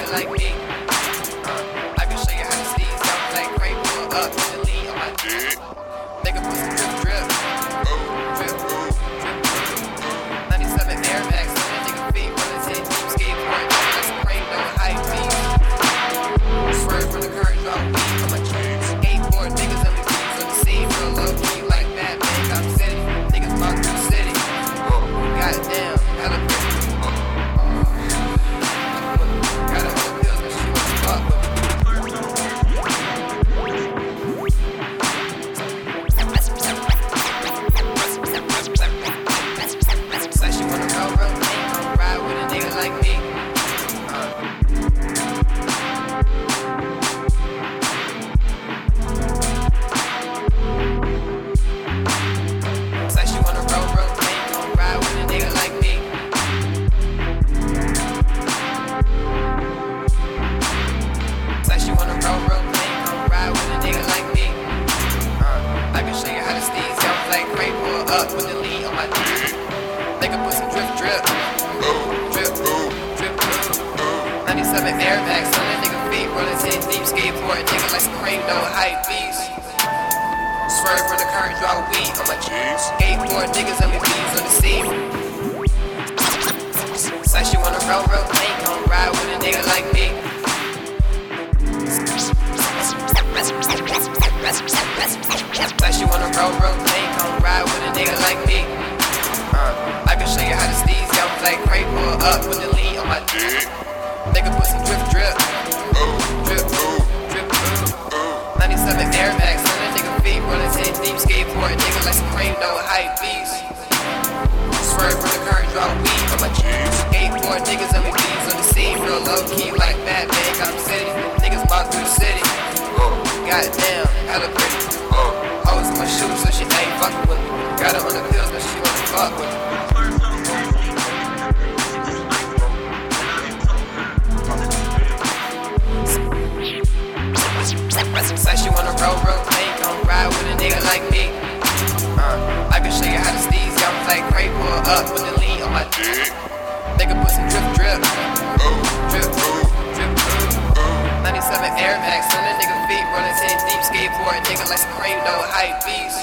nigga like me. I can show you how to sneeze down like Craig, pull up with the lean on my dick. Nigga put some drip, drip. Drip, drip. 97 Air Max, on that nigga feet, rollin' 10 deep skateboard. That's some Craig, no high beat. Swerve from the current, drop weed on my jeans. 8-4 niggas on the keys on the scene, real low key like Batman, I'm city. Niggas walk through the city. Goddamn, hella pretty. Got her on the pills, but she wants to fuck with me. Said she wanna roll, ain't gon' ride with a nigga like me. Said she wanna roll, ain't gon' ride with a nigga like me. Said she wanna roll, ain't gon' ride with a nigga like me. I can show you how to sneeze, young like Craig, pull up with the lean on my dick. Nigga put some drip, drip. Drip, drip, 97 Air Max, on that nigga feet, rollin' 10 deep skateboard. Nigga like some Craig, no hype beast. Swerve from the current, draw weed on my jeans. 8-4 niggas on me bees on the scene. Say she wanna roll, ain't gon' ride with a nigga like me. Say she wanna roll, ain't gon' ride with a nigga like me. I can show you how to sneeze, young like Craig, pull up with the lean on my dick. Nigga put some drip, drip. Drip, drip, 97 Air Max, on that nigga feet, rollin' 10 deep skateboard. Nigga like some Craig, no hype beast. Swerve from the current, drop weed on my jeans. 8-4 niggas on me bees on the scene, real low key like Batman, I'm city. Niggas walk through the city. Goddamn, hella pretty. Hoes in my shoes, so she ain't fucking with me. Got her on the pills, but she wants to fuck with me. Say she wanna roll, ain't gon' ride with a nigga like me. I can show you how to sneeze, young like Craig, pull up with the lean on my dick. Nigga put some drip, drip. Drip, drip, 97 Air Max, on that nigga feet, rollin' 10 deep skateboard. Nigga like some Craig, no hype beast.